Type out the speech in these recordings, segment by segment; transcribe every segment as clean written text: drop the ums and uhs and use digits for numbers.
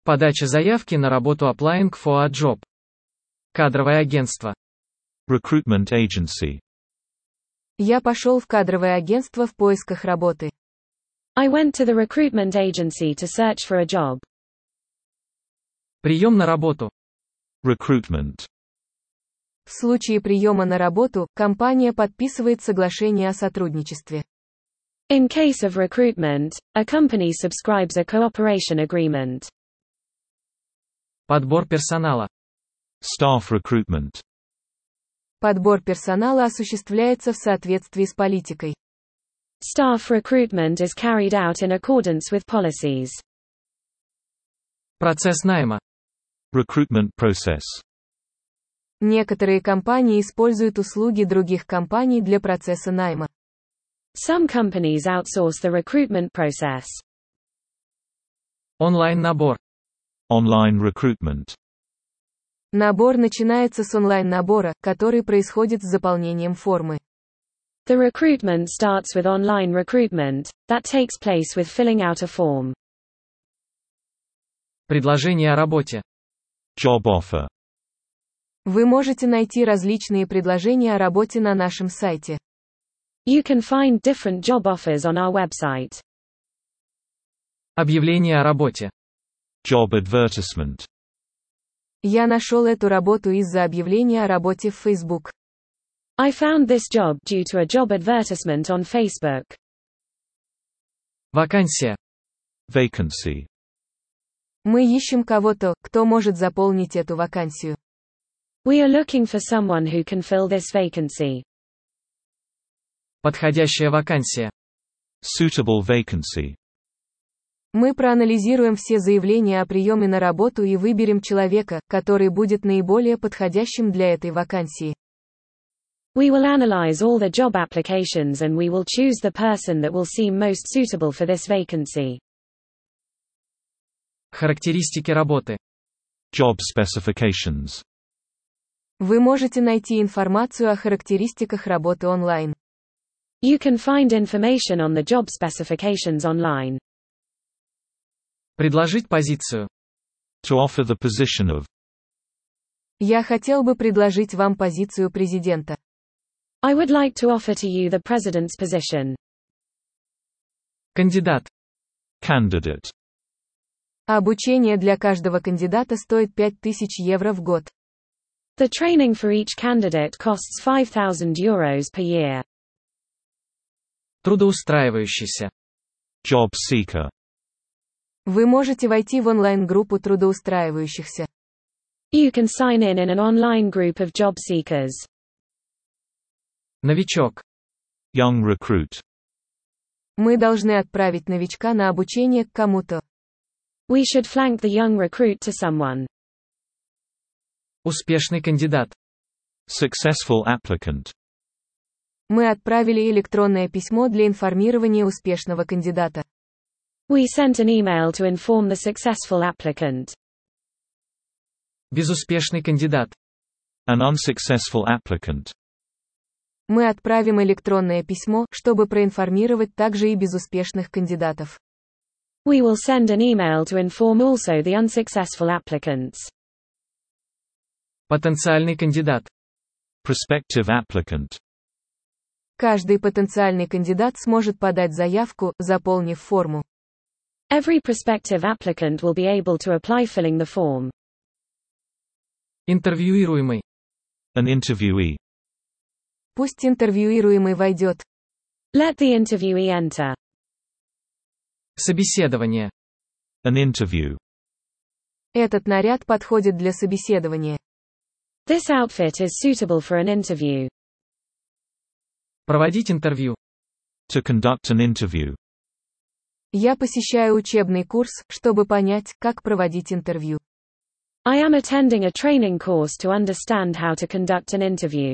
Подача заявки на работу applying for a job. Кадровое агентство. Recruitment agency. Я пошел в кадровое агентство в поисках работы. I went to the recruitment agency to search for a job. Прием на работу. Recruitment. В случае приема на работу, компания подписывает соглашение о сотрудничестве. In case of recruitment, a company subscribes a cooperation agreement. Подбор персонала. Staff recruitment. Подбор персонала осуществляется в соответствии с политикой. Staff recruitment is carried out in accordance with policies. Процесс найма. Recruitment process. Некоторые компании используют услуги других компаний для процесса найма. Some companies outsource the recruitment process. Онлайн-набор. Online recruitment. Набор начинается с онлайн-набора, который происходит с заполнением формы. The recruitment starts with online recruitment, that takes place with filling out a form. Предложение о работе. Job offer. Вы можете найти различные предложения о работе на нашем сайте. You can find different job offers on our website. Объявление о работе. Job advertisement. Я нашел эту работу из-за объявления о работе в Facebook. I found this job due to a job advertisement on Facebook. Вакансия. Vacancy. Мы ищем кого-то, кто может заполнить эту вакансию. We are looking for someone who can fill this vacancy. Подходящая вакансия. Suitable vacancy. Мы проанализируем все заявления о приеме на работу и выберем человека, который будет наиболее подходящим для этой вакансии. We will analyze all the job applications and we will choose the person that will seem most suitable for this vacancy. Характеристики работы. Job specifications. Вы можете найти информацию о характеристиках работы онлайн. You can find information on the job specifications online. Предложить позицию. To offer the position of. Я хотел бы предложить вам позицию президента. I would like to offer to you the president's position. Кандидат. Candidate. Обучение для каждого кандидата стоит 5000 евро в год. The training for each candidate costs €5,000 per year. Трудоустраивающийся. Job seeker. Вы можете войти в онлайн-группу трудоустраивающихся. You can sign in an online group of job seekers. Новичок. Young recruit. Мы должны отправить новичка на обучение к кому-то. We should flank the young recruit to someone. Успешный кандидат. Successful applicant. Мы отправили электронное письмо для информирования успешного кандидата. We sent an email to inform the successful applicant. Безуспешный кандидат. An unsuccessful applicant. Мы отправим электронное письмо, чтобы проинформировать также и безуспешных кандидатов. We will send an email to inform also the unsuccessful applicants. Потенциальный кандидат. Prospective applicant. Каждый потенциальный кандидат сможет подать заявку, заполнив форму. Every prospective applicant will be able to apply filling the form. Интервьюируемый. An interviewee. Пусть интервьюируемый войдет. Let the interviewee enter. Собеседование. An interview. Этот наряд подходит для собеседования. This outfit is suitable for an interview. Проводить интервью. To conduct an interview. Я посещаю учебный курс, чтобы понять, как проводить интервью. I am attending a training course to understand how to conduct an interview.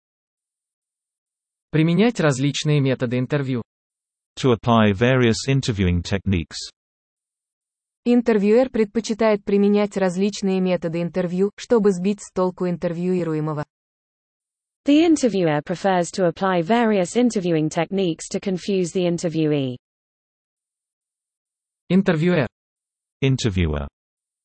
Применять различные методы интервью. To apply various interviewing techniques. Интервьюер предпочитает применять различные методы интервью, чтобы сбить с толку интервьюируемого. The interviewer prefers to apply various interviewing techniques to confuse the interviewee. Интервьюер. Interviewer.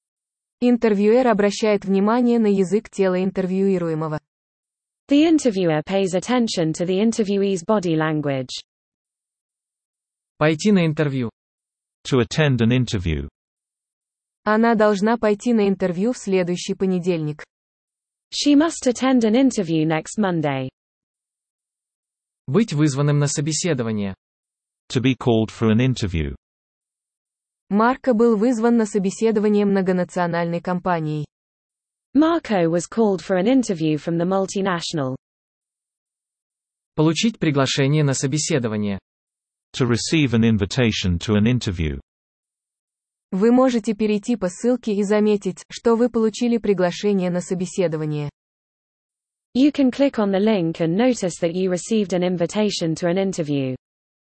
Интервьюер обращает внимание на язык тела интервьюируемого. The interviewer pays attention to the interviewee's body language. Пойти на интервью. To attend an interview. Она должна пойти на интервью в следующий понедельник. She must attend an interview next Monday. Быть вызванным на собеседование. To be called for an interview. Марко был вызван на собеседование многонациональной компанией. Marco was called for an interview from the multinational. Получить приглашение на собеседование. To receive an invitation to an interview. Вы можете перейти по ссылке и заметить, что вы получили приглашение на собеседование. You can click on the link and notice that you received an invitation to an interview.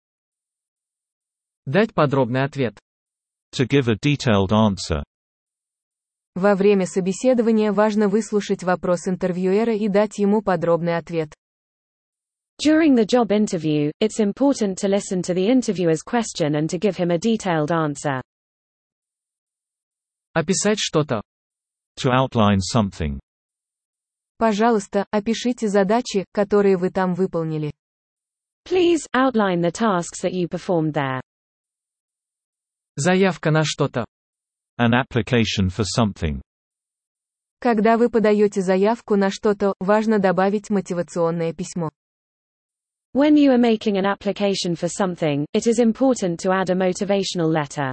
Дать подробный ответ. To give a detailed answer. Во время собеседования важно выслушать вопрос интервьюера и дать ему подробный ответ. During the job interview, it's important to listen to the interviewer's question and to give him a detailed answer. Описать что-то. To outline something. Пожалуйста, опишите задачи, которые вы там выполнили. Please, outline the tasks that you performed there. Заявка на что-то. An application for something. Когда вы подаете заявку на что-то, важно добавить мотивационное письмо. When you are making an application for something, it is important to add a motivational letter.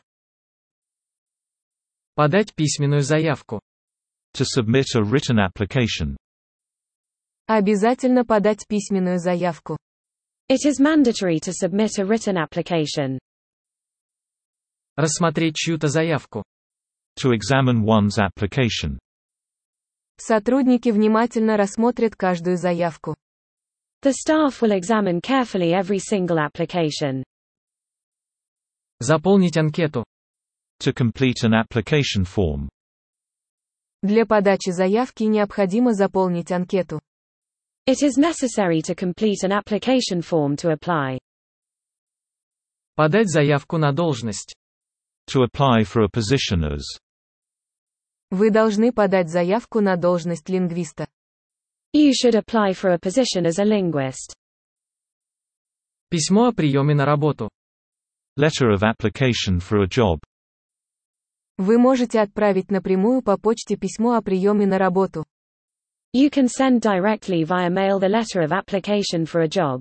Подать письменную заявку. To submit a written application. Обязательно подать письменную заявку. It is mandatory to submit a written application. Рассмотреть чью-то заявку. To examine one's application. Сотрудники внимательно рассмотрят каждую заявку. The staff will examine carefully every single application. Заполнить анкету. To complete an application form. Для подачи заявки необходимо заполнить анкету. It is necessary to complete an application form to apply. Подать заявку на должность. To apply for a position as. Вы должны подать заявку на должность лингвиста. You should apply for a position as a linguist. Письмо о приеме на работу. Letter of application for a job. Вы можете отправить напрямую по почте письмо о приеме на работу. You can send directly via mail the letter of application for a job.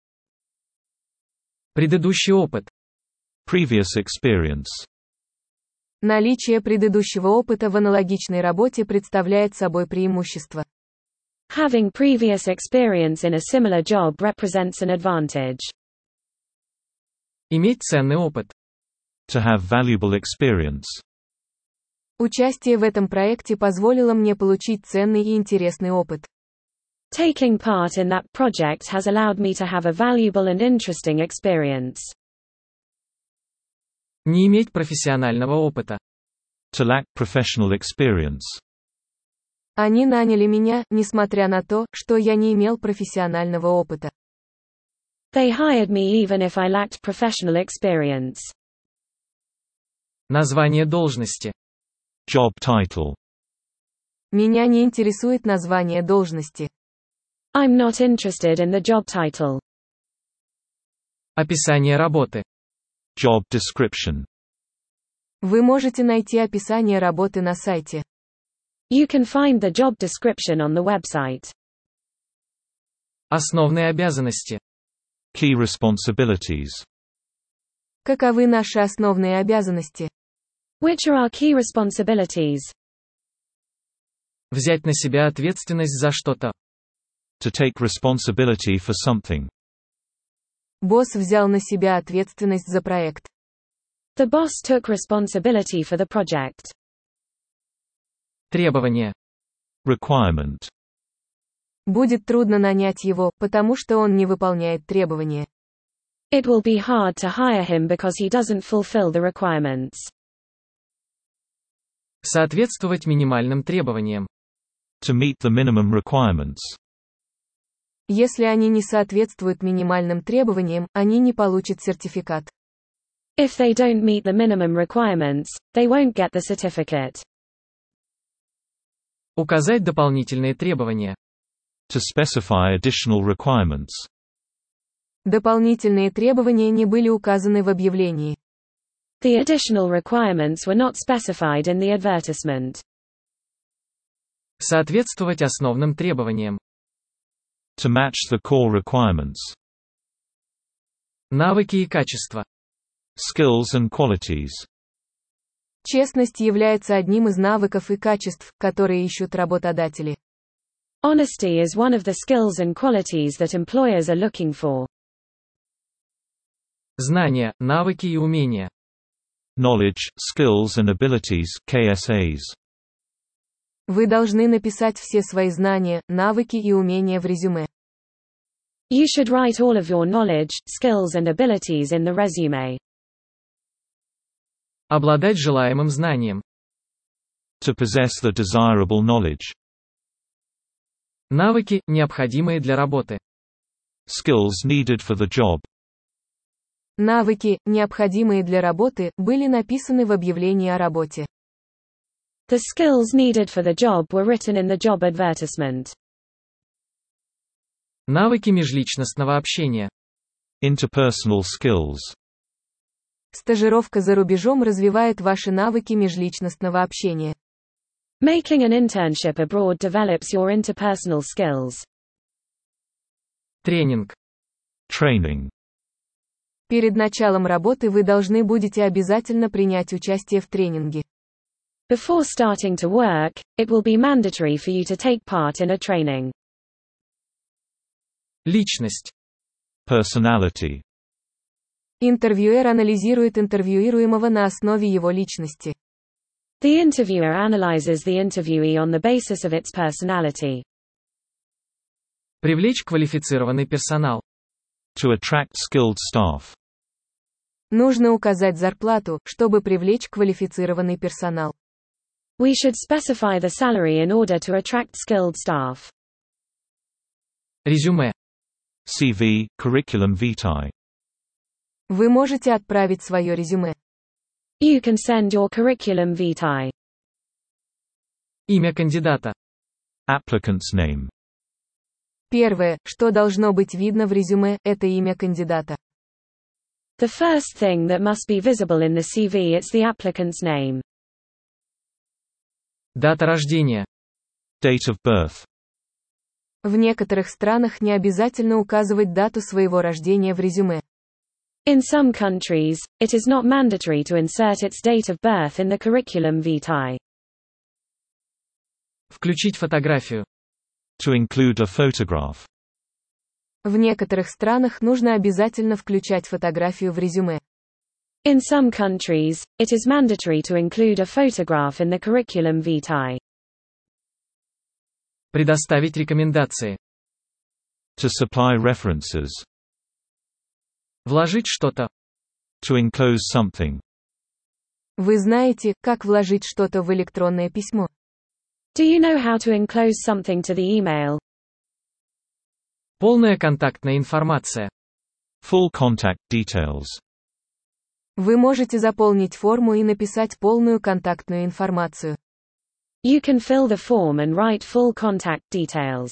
Предыдущий опыт. Previous experience. Наличие предыдущего опыта в аналогичной работе представляет собой преимущество. Having previous experience in a similar job represents an advantage. Иметь ценный опыт. To have valuable experience. Участие в этом проекте позволило мне получить ценный и интересный опыт. Taking part in that project has allowed me to have a valuable and interesting experience. Не иметь профессионального опыта. To lack professional experience. Они наняли меня, несмотря на то, что я не имел профессионального опыта. They hired me even if I lacked professional experience. Название должности. Job title. Меня не интересует название должности. I'm not interested in the job title. Описание работы. Job description. Вы можете найти описание работы на сайте. You can find the job description on the website. Основные обязанности. Key responsibilities. Каковы наши основные обязанности? Which are our key responsibilities? Взять на себя ответственность за что-то. To take responsibility for something. Босс взял на себя ответственность за проект. The boss took responsibility for the project. Требование. Requirement. Будет трудно нанять его, потому что он не выполняет требования. It will be hard to hire him because he doesn't fulfill the requirements. Соответствовать минимальным требованиям. To meet the minimum requirements. Если они не соответствуют минимальным требованиям, они не получат сертификат. If they don't meet the minimum requirements, they won't get the certificate. Указать дополнительные требования. To specify additional requirements. Дополнительные требования не были указаны в объявлении. The additional requirements were not specified in the advertisement. Соответствовать основным требованиям. To match the core requirements. Навыки и качества. Skills and qualities. Честность является одним из навыков и качеств, которые ищут работодатели. Honesty is one of the skills and qualities that employers are looking for. Знания, навыки и умения. Knowledge, skills and abilities, KSAs. Вы должны написать все свои знания, навыки и умения в резюме. You should write all of your knowledge, skills and abilities in the resume. Обладать желаемым знанием. To possess the desirable knowledge. Навыки, необходимые для работы. Skills needed for the job. Навыки, необходимые для работы, были написаны в объявлении о работе. The skills needed for the job were written in the job advertisement. Навыки межличностного общения. Interpersonal skills. Стажировка за рубежом развивает ваши навыки межличностного общения. Making an internship abroad develops your interpersonal skills. Тренинг. Training. Перед началом работы вы должны будете обязательно принять участие в тренинге. Before starting to work, it will be mandatory for you to take part in a training. Личность. Personality. Интервьюер анализирует интервьюируемого на основе его личности. The interviewer analyzes the interviewee on the basis of its personality. Привлечь квалифицированный персонал. To attract skilled staff. Нужно указать зарплату, чтобы привлечь квалифицированный персонал. We should specify the salary in order to attract skilled staff. Резюме. CV, curriculum vitae. Вы можете отправить свое резюме. You can send your curriculum vitae. Имя кандидата. Applicant's name. Первое, что должно быть видно в резюме, это имя кандидата. The first thing that must be visible in the CV is the applicant's name. Дата рождения. Date of birth. В некоторых странах не обязательно указывать дату своего рождения в резюме. In some countries, it is not mandatory to insert its date of birth in the curriculum vitae. Включить фотографию. To include a photograph. В некоторых странах нужно обязательно включать фотографию в резюме. In some countries, it is mandatory to include a photograph in the curriculum vitae. Предоставить рекомендации. To supply references. Вложить что-то. To enclose something. Вы знаете, как вложить что-то в электронное письмо? Do you know how to enclose something to the email? Полная контактная информация. Full contact details. Вы можете заполнить форму и написать полную контактную информацию. You can fill the form and write full contact details.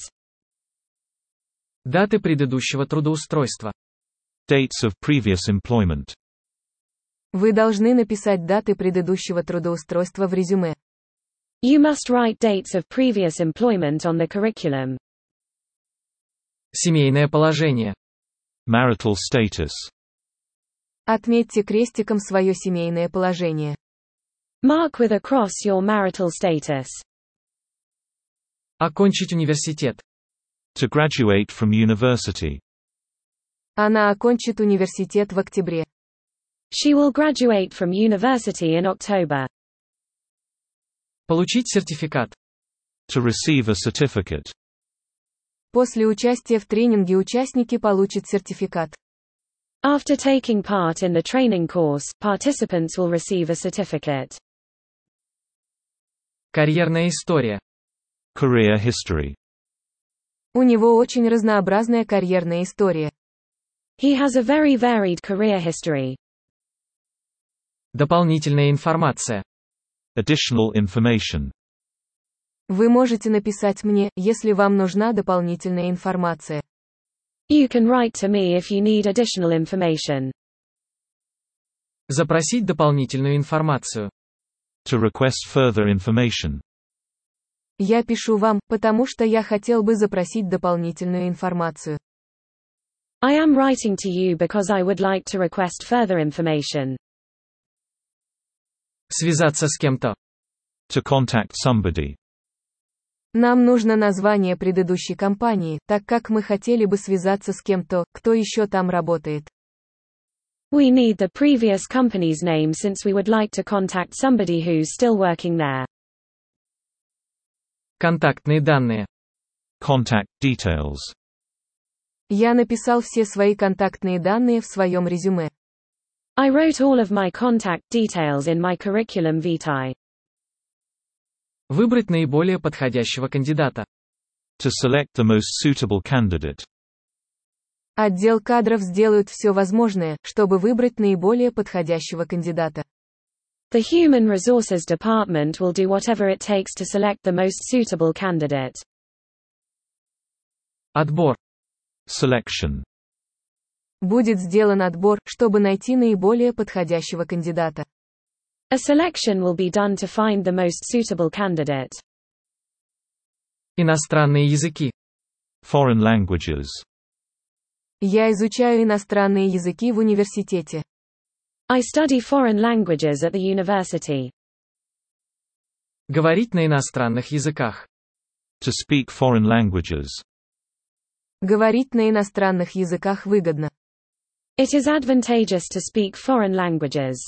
Даты предыдущего трудоустройства. Dates of previous employment. Вы должны написать даты предыдущего трудоустройства в резюме. You must write dates of previous employment on the curriculum. Семейное положение. Marital status. Отметьте крестиком свое семейное положение. Mark with a cross your marital status. Окончить университет. To graduate from university. Она окончит университет в октябре. She will graduate from university in October. Получить сертификат. To receive a certificate. После участия в тренинге участники получат сертификат. After taking part in the training course, participants will receive a certificate. Карьерная история. Career history. У него очень разнообразная карьерная история. He has a very varied career history. Дополнительная информация. Additional information. Вы можете написать мне, если вам нужна дополнительная информация. You can write to me if you need additional information. Запросить дополнительную информацию. To request further information. Я пишу вам, потому что я хотел бы запросить дополнительную информацию. I am writing to you because I would like to request further information. Связаться с кем-то. To contact somebody. Нам нужно название предыдущей компании, так как мы хотели бы связаться с кем-то, кто еще там работает. We need the previous company's name since we would like to contact somebody who's still working there. Контактные данные. Contact details. Я написал все свои контактные данные в своем резюме. I wrote all of my contact details in my curriculum vitae. Выбрать наиболее подходящего кандидата. To select the most suitable candidate. Отдел кадров сделают все возможное, чтобы выбрать наиболее подходящего кандидата. The Human Resources Department will do whatever it takes to select the most suitable candidate. Отбор. Selection. Будет сделан отбор, чтобы найти наиболее подходящего кандидата. A selection will be done to find the most suitable candidate. Иностранные языки. Foreign languages. Я изучаю иностранные языки в университете. I study foreign languages at the university. Говорить на иностранных языках. To speak foreign languages. Говорить на иностранных языках выгодно. It is advantageous to speak foreign languages.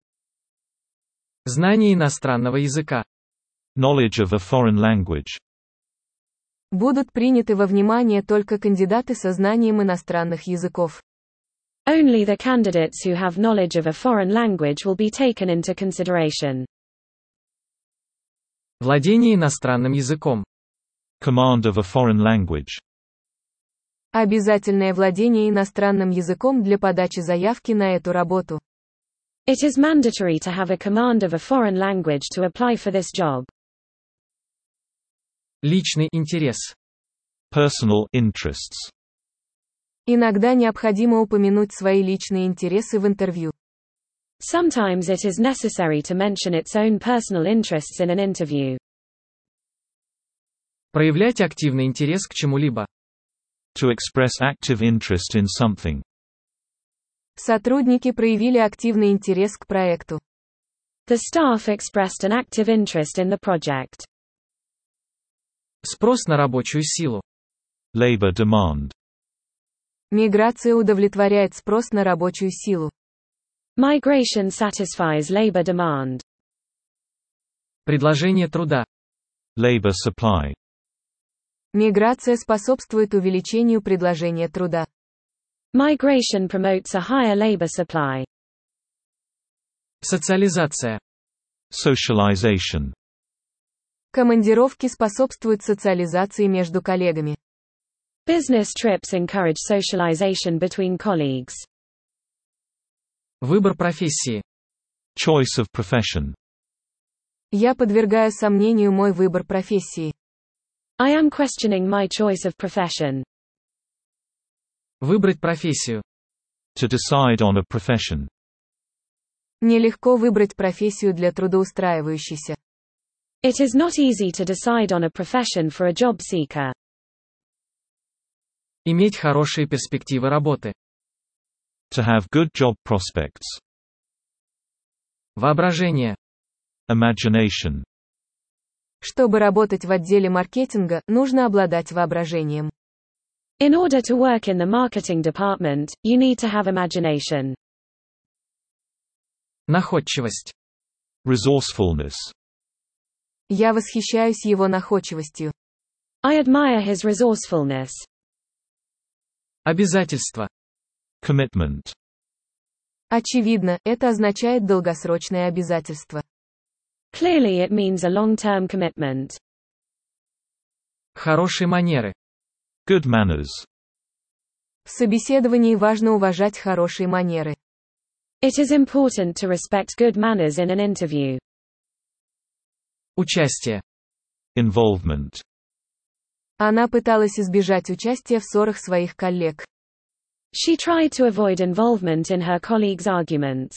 Знание иностранного языка. Knowledge of a foreign language. Будут приняты во внимание только кандидаты со знанием иностранных языков. Only the candidates who have knowledge of a foreign language will be taken into consideration. Владение иностранным языком. Command of a foreign language. Обязательное владение иностранным языком для подачи заявки на эту работу. It is mandatory to have a command of a foreign language to apply for this job. Личный интерес. Personal interests. Иногда необходимо упомянуть свои личные интересы в интервью. Sometimes it is necessary to mention its own personal interests in an interview. Проявлять активный интерес к чему-либо. To express active interest in something. Сотрудники проявили активный интерес к проекту. The staff expressed an active interest in the project. Спрос на рабочую силу. Labor demand. Миграция удовлетворяет спрос на рабочую силу. Migration satisfies labor demand. Предложение труда. Labor supply. Миграция способствует увеличению предложения труда. Migration promotes a higher labor supply. Социализация. Socialization. Командировки способствуют социализации между коллегами. Business trips encourage socialization between colleagues. Выбор профессии. Choice of profession. Я подвергаю сомнению мой выбор профессии. I am questioning my choice of profession. Выбрать профессию. To decide on a profession. Нелегко выбрать профессию для трудоустраивающейся. It is not easy to decide on a profession for a job seeker. Иметь хорошие перспективы работы. To have good job prospects. Воображение. Imagination. Чтобы работать в отделе маркетинга, нужно обладать воображением. In order to work in the marketing department, you need to have imagination. Находчивость. Resourcefulness. Я восхищаюсь его находчивостью. I admire his resourcefulness. Обязательство. Commitment. Очевидно, это означает долгосрочное обязательство. Clearly it means a long-term commitment. Хорошие манеры. Good manners. В собеседовании важно уважать хорошие манеры. It is important to respect good manners in an interview. Участие. Involvement. Она пыталась избежать участия в ссорах своих коллег. She tried to avoid involvement in her colleagues' arguments.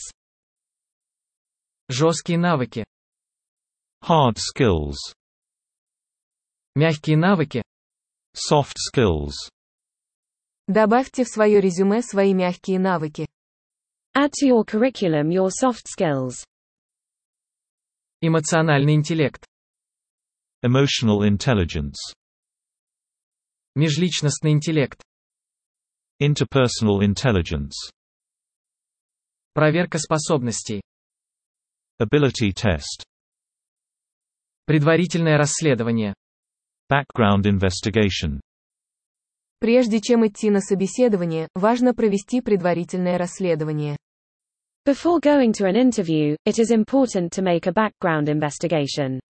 Жесткие навыки. Hard skills. Мягкие навыки. Soft skills. Добавьте в свое резюме свои мягкие навыки. Add to your curriculum your soft skills. Эмоциональный интеллект. Emotional intelligence. Межличностный интеллект. Interpersonal intelligence. Проверка способностей. Ability test. Предварительное расследование. Background investigation. Прежде чем идти на собеседование, важно провести предварительное расследование. Before going to an interview, it is important to make a background investigation.